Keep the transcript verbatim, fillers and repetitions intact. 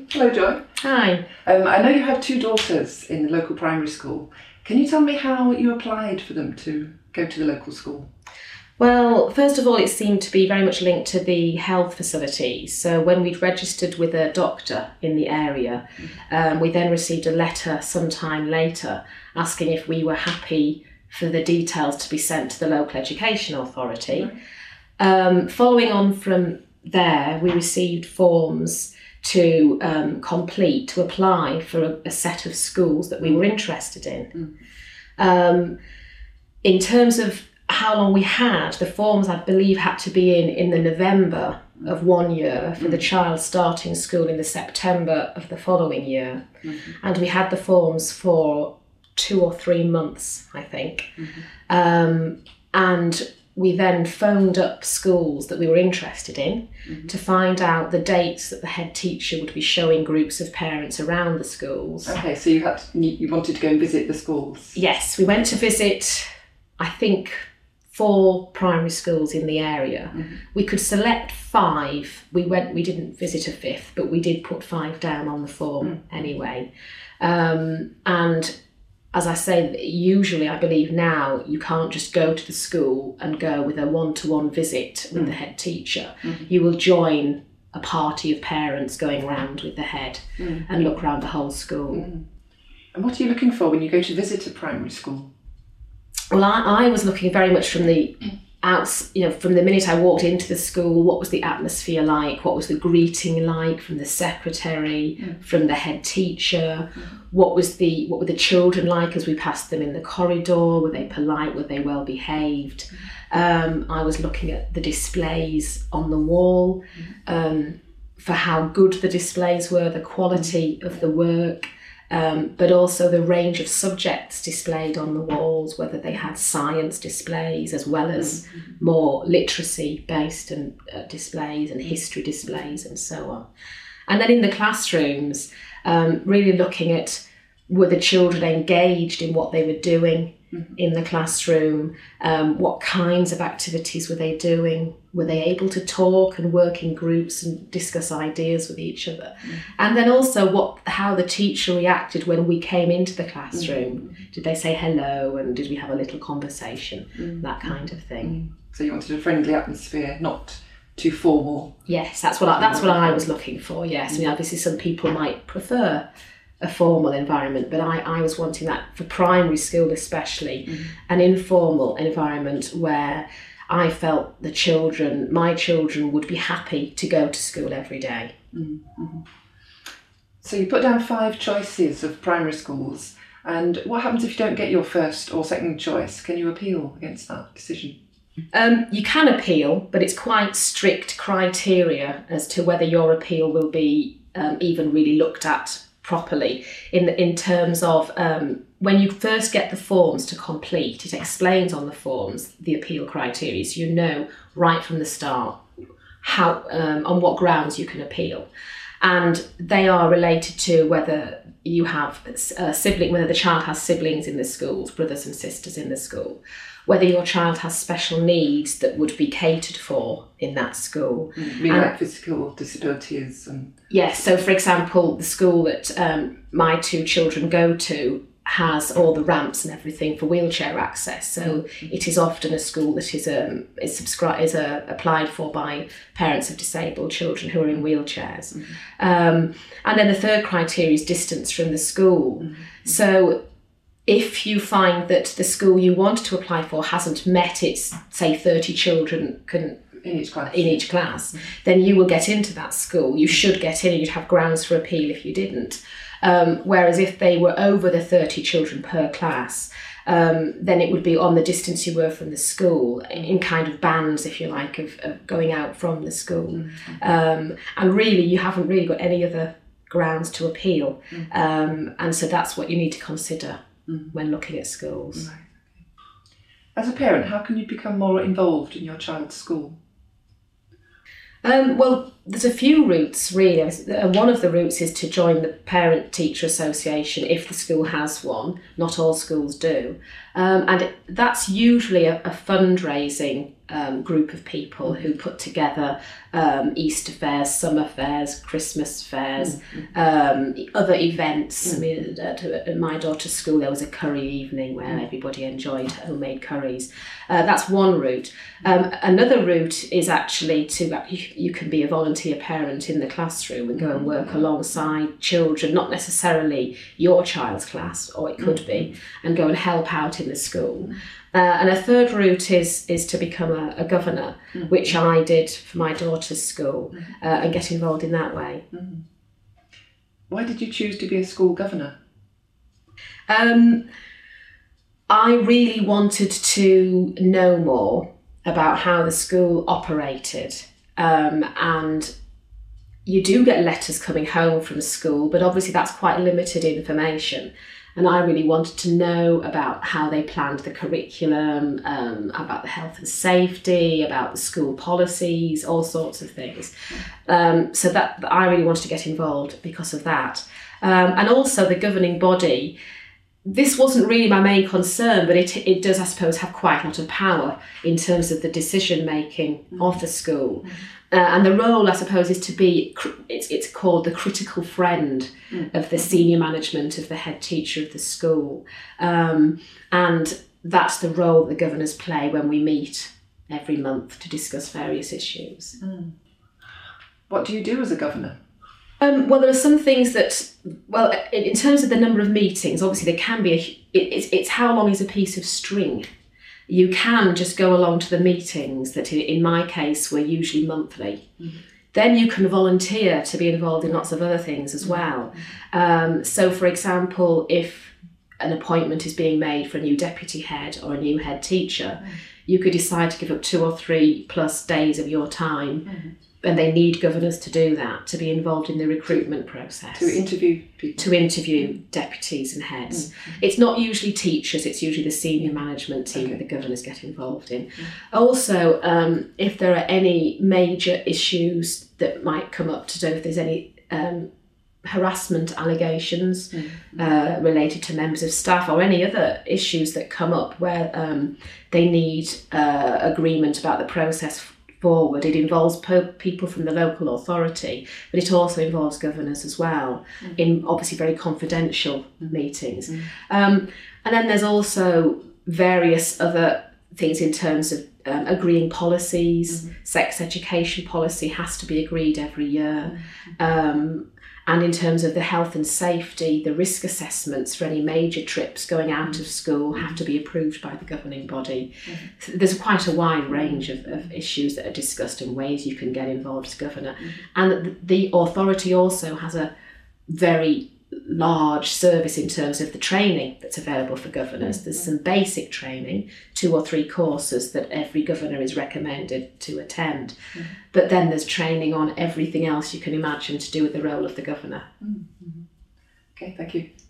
Hello, Joy. Hi. Um, I know you have two daughters in the local primary school. Can you tell me how you applied for them to go to the local school? Well, first of all, it seemed to be very much linked to the health facilities. So when we'd registered with a doctor in the area, um, we then received a letter sometime later asking if we were happy for the details to be sent to the local education authority. Right. Um, following on from there, we received forms to um, complete, to apply for a, a set of schools that we were interested in. Mm. Um, in terms of how long we had, the forms I believe had to be in in the November of one year for mm. the child starting school in the September of the following year. Mm-hmm. And we had the forms for two or three months, I think. Mm-hmm. Um, and we then phoned up schools that we were interested in mm-hmm. to find out the dates that the head teacher would be showing groups of parents around the schools. Okay, so you had to, you wanted to go and visit the schools? Yes, we went to visit, I think, four primary schools in the area. Mm-hmm. We could select five. We went. We didn't visit a fifth, but we did put five down on the form mm-hmm. anyway. Um, and as I say, usually I believe now you can't just go to the school and go with a one-to-one visit with mm. the head teacher. Mm. You will join a party of parents going around with the head mm. and look around the whole school. Mm. And what are you looking for when you go to visit a primary school? Well, I, I was looking very much from the outs, you know, from the minute I walked into the school, what was the atmosphere like? What was the greeting like from the secretary, mm. from the head teacher? Mm. What was the what were the children like as we passed them in the corridor? Were they polite? Were they well behaved? Mm. Um, I was looking at the displays on the wall mm. um, for how good the displays were, the quality of the work. Um, but also the range of subjects displayed on the walls, whether they had science displays as well as mm-hmm. more literacy-based and uh, displays and history displays and so on. And then in the classrooms, um, really looking at were the children engaged in what they were doing mm-hmm. in the classroom, um, what kinds of activities were they doing, were they able to talk and work in groups and discuss ideas with each other, mm-hmm. and then also what how the teacher reacted when we came into the classroom. Mm-hmm. Did they say hello and did we have a little conversation, mm-hmm. that kind of thing. Mm-hmm. So you wanted a friendly atmosphere, not too formal. Yes, that's what I, that's what I was looking for. Yes, mm-hmm. I mean obviously some people might prefer a formal environment, but I, I was wanting that for primary school especially, mm-hmm. an informal environment where I felt the children, my children would be happy to go to school every day. Mm-hmm. So you put down five choices of primary schools, and what happens if you don't get your first or second choice? Can you appeal against that decision? Um, you can appeal, but it's quite strict criteria as to whether your appeal will be um, even really looked at properly in in terms of um, when you first get the forms to complete, it explains on the forms the appeal criteria, so you know right from the start how um, on what grounds you can appeal, and they are related to whether you have a sibling, whether the child has siblings in the schools, brothers and sisters in the school, whether your child has special needs that would be catered for in that school. Mm, mean like physical disabilities? And yes, so for example, the school that um, my two children go to has all the ramps and everything for wheelchair access. So mm-hmm. it is often a school that is um, is subscribed is uh, applied for by parents of disabled children who are in wheelchairs. Mm-hmm. Um, and then the third criteria is distance from the school. Mm-hmm. So if you find that the school you want to apply for hasn't met its, say, thirty children can, in each class, in each class mm-hmm. then you will get into that school. You should get in and you'd have grounds for appeal if you didn't. Um, whereas if they were over the thirty children per class, um, then it would be on the distance you were from the school, in, in kind of bands, if you like, of, of going out from the school. Mm-hmm. Um, and really, you haven't really got any other grounds to appeal. Mm-hmm. Um, and so that's what you need to consider mm-hmm. when looking at schools. Right. As a parent, how can you become more involved in your child's school? Um, well, there's a few routes really. One of the routes is to join the Parent Teacher Association if the school has one. Not all schools do. Um, and it, that's usually a, a fundraising um, group of people who put together um, Easter fairs, summer fairs, Christmas fairs, mm-hmm. um, other events. Mm-hmm. I mean, at, at my daughter's school there was a curry evening where mm-hmm. everybody enjoyed homemade curries. Uh, that's one route. Um, another route is actually to, you, you can be a volunteer parent in the classroom and go and work alongside children, not necessarily your child's class, or it could mm-hmm. be, and go and help out in the school. Uh, and a third route is is to become a, a governor, mm-hmm. which I did for my daughter's school, mm-hmm. uh, and get involved in that way. Mm-hmm. Why did you choose to be a school governor? Um, I really wanted to know more about how the school operated, um, and you do get letters coming home from school, but obviously that's quite limited information. And I really wanted to know about how they planned the curriculum, um, about the health and safety, about the school policies, all sorts of things. Um, so that I really wanted to get involved because of that. Um, and also the governing body, this wasn't really my main concern, but it it does, I suppose, have quite a lot of power in terms of the decision making mm-hmm. of the school. Mm-hmm. Uh, and the role, I suppose, is to be, it's it's called the critical friend mm. of the senior management, of the head teacher of the school. Um, and that's the role the governors play when we meet every month to discuss various issues. Mm. What do you do as a governor? Um, well, there are some things that, well, in, in terms of the number of meetings, obviously there can be, a, it, it's, it's how long is a piece of string. You can just go along to the meetings that in my case were usually monthly. Mm-hmm. Then you can volunteer to be involved in lots of other things as well. Mm-hmm. Um, so for example, if an appointment is being made for a new deputy head or a new head teacher, mm-hmm. you could decide to give up two or three plus days of your time. Mm-hmm. And they need governors to do that, to be involved in the recruitment process. To interview people. To interview deputies and heads. Mm-hmm. It's not usually teachers, it's usually the senior management team okay. that the governors get involved in. Mm-hmm. Also, um, if there are any major issues that might come up to do, if there's any um, harassment allegations mm-hmm. uh, related to members of staff or any other issues that come up where um, they need uh, agreement about the process forward. It involves po- people from the local authority, but it also involves governors as well, mm. in obviously very confidential mm. meetings. Mm. Um, and then there's also various other things in terms of um, agreeing policies. Mm-hmm. Sex education policy has to be agreed every year. Mm-hmm. Um, and in terms of the health and safety, the risk assessments for any major trips going out mm-hmm. of school have to be approved by the governing body. Mm-hmm. So there's quite a wide range of, of issues that are discussed and ways you can get involved as governor. Mm-hmm. And the, the authority also has a very large service in terms of the training that's available for governors. There's some basic training, two or three courses that every governor is recommended to attend. Mm-hmm. But then there's training on everything else you can imagine to do with the role of the governor. Mm-hmm. Okay, thank you.